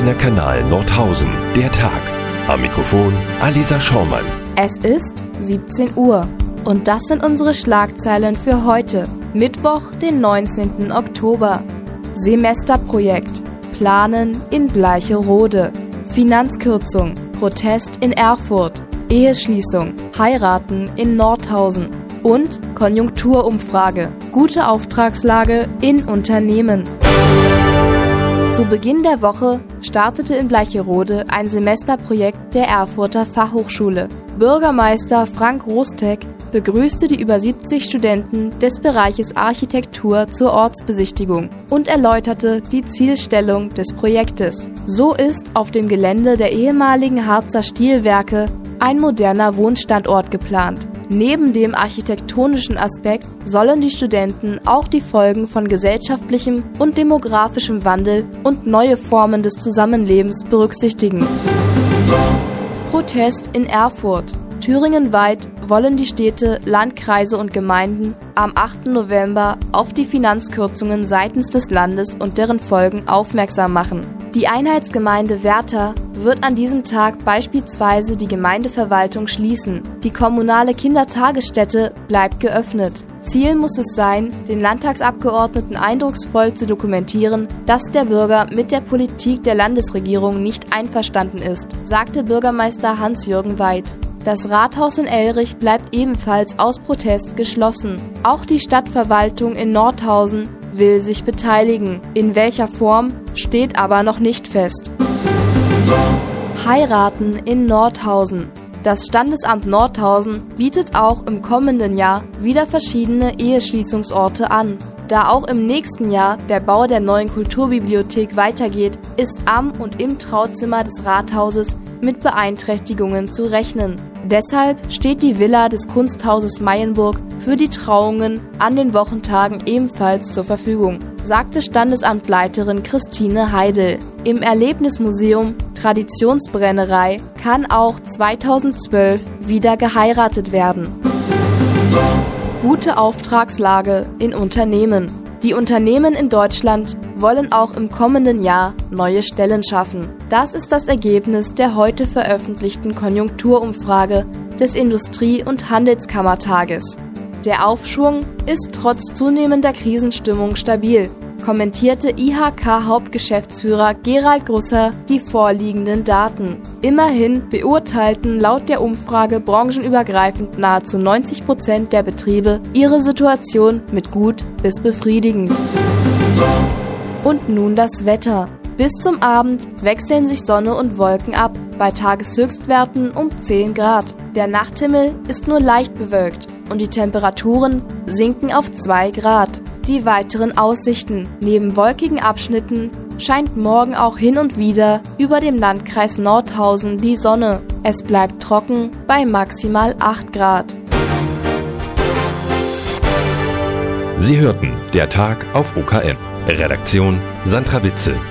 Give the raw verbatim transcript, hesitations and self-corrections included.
Gießener Kanal Nordhausen, der Tag. Am Mikrofon Alisa Schaumann. Es ist siebzehn Uhr und das sind unsere Schlagzeilen für heute, Mittwoch, den neunzehnten Oktober. Semesterprojekt, Planen in Bleicherode, Finanzkürzung, Protest in Erfurt, Eheschließung, Heiraten in Nordhausen und Konjunkturumfrage, gute Auftragslage in Unternehmen. Zu Beginn der Woche startete in Bleicherode ein Semesterprojekt der Erfurter Fachhochschule. Bürgermeister Frank Rostek begrüßte die über siebzig Studenten des Bereiches Architektur zur Ortsbesichtigung und erläuterte die Zielstellung des Projektes. So ist auf dem Gelände der ehemaligen Harzer Stilwerke ein moderner Wohnstandort geplant. Neben dem architektonischen Aspekt sollen die Studenten auch die Folgen von gesellschaftlichem und demografischem Wandel und neue Formen des Zusammenlebens berücksichtigen. Protest in Erfurt. Thüringenweit wollen die Städte, Landkreise und Gemeinden am achten November auf die Finanzkürzungen seitens des Landes und deren Folgen aufmerksam machen. Die Einheitsgemeinde Werther wird an diesem Tag beispielsweise die Gemeindeverwaltung schließen. Die kommunale Kindertagesstätte bleibt geöffnet. Ziel muss es sein, den Landtagsabgeordneten eindrucksvoll zu dokumentieren, dass der Bürger mit der Politik der Landesregierung nicht einverstanden ist, sagte Bürgermeister Hans-Jürgen Weid. Das Rathaus in Elrich bleibt ebenfalls aus Protest geschlossen. Auch die Stadtverwaltung in Nordhausen will sich beteiligen. In welcher Form, steht aber noch nicht fest. Heiraten in Nordhausen. Das Standesamt Nordhausen bietet auch im kommenden Jahr wieder verschiedene Eheschließungsorte an. Da auch im nächsten Jahr der Bau der neuen Kulturbibliothek weitergeht, ist am und im Trauzimmer des Rathauses mit Beeinträchtigungen zu rechnen. Deshalb steht die Villa des Kunsthauses Mayenburg für die Trauungen an den Wochentagen ebenfalls zur Verfügung, sagte Standesamtleiterin Christine Heidel. Im Erlebnismuseum Traditionsbrennerei kann auch zweitausendzwölf wieder geheiratet werden. Gute Auftragslage in Unternehmen. Die Unternehmen in Deutschland wollen auch im kommenden Jahr neue Stellen schaffen. Das ist das Ergebnis der heute veröffentlichten Konjunkturumfrage des Industrie- und Handelskammertages. Der Aufschwung ist trotz zunehmender Krisenstimmung stabil, kommentierte I H K-Hauptgeschäftsführer Gerald Grusser die vorliegenden Daten. Immerhin beurteilten laut der Umfrage branchenübergreifend nahezu neunzig Prozent der Betriebe ihre Situation mit gut bis befriedigend. Und nun das Wetter. Bis zum Abend wechseln sich Sonne und Wolken ab, bei Tageshöchstwerten um zehn Grad. Der Nachthimmel ist nur leicht bewölkt und die Temperaturen sinken auf zwei Grad. Die weiteren Aussichten. Neben wolkigen Abschnitten scheint morgen auch hin und wieder über dem Landkreis Nordhausen die Sonne. Es bleibt trocken bei maximal acht Grad. Sie hörten der Tag auf O K M. Redaktion Sandra Witzel.